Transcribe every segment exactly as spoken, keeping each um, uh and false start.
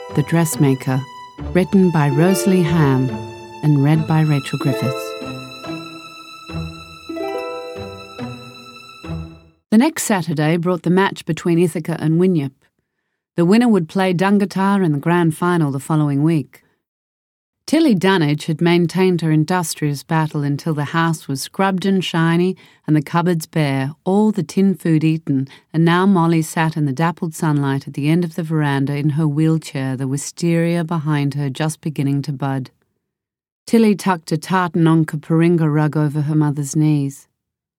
The Dressmaker, written by Rosalie Ham and read by Rachel Griffiths. The next Saturday brought the match between Ithaca and Wynyip. The winner would play Dungatar in the grand final the following week. Tilly Dunnage had maintained her industrious battle until the house was scrubbed and shiny and the cupboards bare, all the tin food eaten, and now Molly sat in the dappled sunlight at the end of the veranda in her wheelchair, the wisteria behind her just beginning to bud. Tilly tucked a tartan onka Paringa rug over her mother's knees.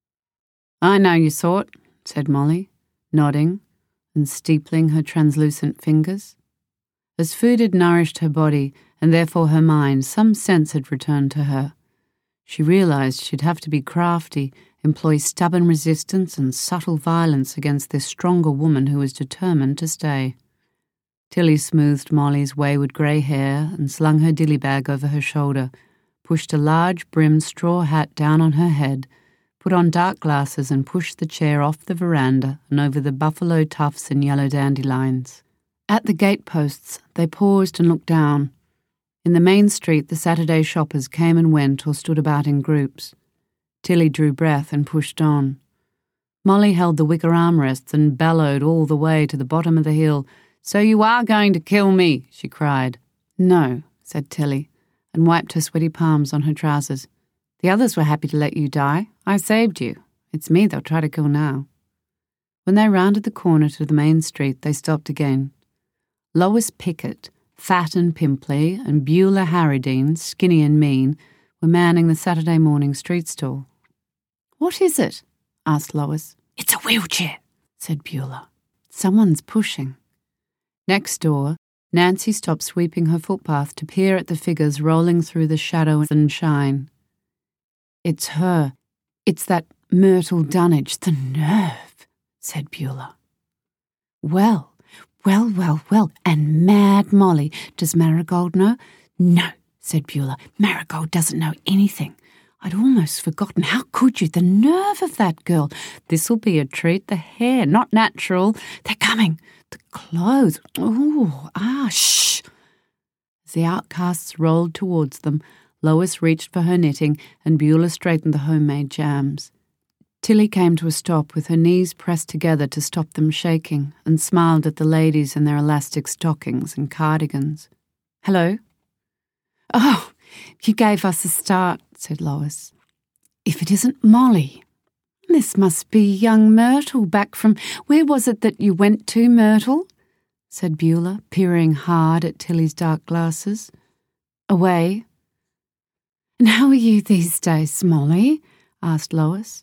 "I know you sort," said Molly, nodding and steepling her translucent fingers. As food had nourished her body, and therefore her mind, some sense had returned to her. She realised she'd have to be crafty, employ stubborn resistance and subtle violence against this stronger woman who was determined to stay. Tilly smoothed Molly's wayward grey hair and slung her dilly bag over her shoulder, pushed a large-brimmed straw hat down on her head, put on dark glasses and pushed the chair off the veranda and over the buffalo tufts and yellow dandelions. At the gateposts, they paused and looked down. In the main street, the Saturday shoppers came and went or stood about in groups. Tilly drew breath and pushed on. Molly held the wicker armrests and bellowed all the way to the bottom of the hill. "So you are going to kill me," she cried. "No," said Tilly, and wiped her sweaty palms on her trousers. "The others were happy to let you die. I saved you. It's me they'll try to kill now." When they rounded the corner to the main street, they stopped again. Lois Pickett, fat and pimply, and Beulah Harradine, skinny and mean, were manning the Saturday morning street stall. "What is it?" asked Lois. "It's a wheelchair," said Beulah. "Someone's pushing." Next door, Nancy stopped sweeping her footpath to peer at the figures rolling through the shadow and shine. "It's her. It's that Myrtle Dunnage. The nerve," said Beulah. Well, Well, well, well, and Mad Molly. Does Marigold know? "No," said Beulah. "Marigold doesn't know anything. I'd almost forgotten. How could you? The nerve of that girl. This'll be a treat. The hair, not natural. They're coming. The clothes. Oh, ah, shh." As the outcasts rolled towards them, Lois reached for her knitting and Beulah straightened the homemade jams. Tilly came to a stop with her knees pressed together to stop them shaking and smiled at the ladies in their elastic stockings and cardigans. "Hello?" "Oh, you gave us a start," said Lois. "If it isn't Molly. This must be young Myrtle back from— Where was it that you went to, Myrtle?" said Beulah, peering hard at Tilly's dark glasses. "Away." "And how are you these days, Molly?" asked Lois.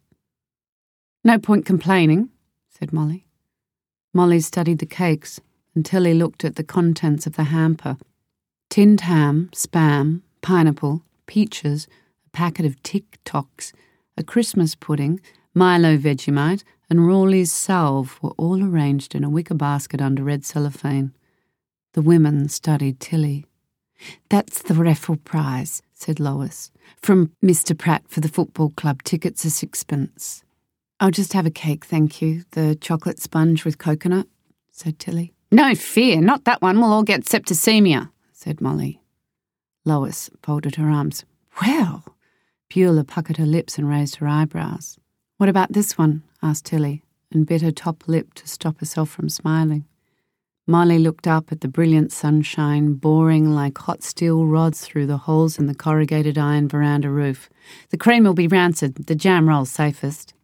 "No point complaining," said Molly. Molly studied the cakes, and Tilly looked at the contents of the hamper. Tinned ham, spam, pineapple, peaches, a packet of Tic-Tocs, a Christmas pudding, Milo Vegemite, and Rawley's salve were all arranged in a wicker basket under red cellophane. The women studied Tilly. "That's the raffle prize," said Lois. "From Mister Pratt for the football club. Tickets are sixpence." "I'll just have a cake, thank you. The chocolate sponge with coconut," said Tilly. "No fear, not that one. We'll all get septicemia," said Molly. Lois folded her arms. "Well," Beulah puckered her lips and raised her eyebrows. "What about this one?" asked Tilly, and bit her top lip to stop herself from smiling. Molly looked up at the brilliant sunshine, boring like hot steel rods through the holes in the corrugated iron veranda roof. "The cream will be rancid, the jam roll's safest."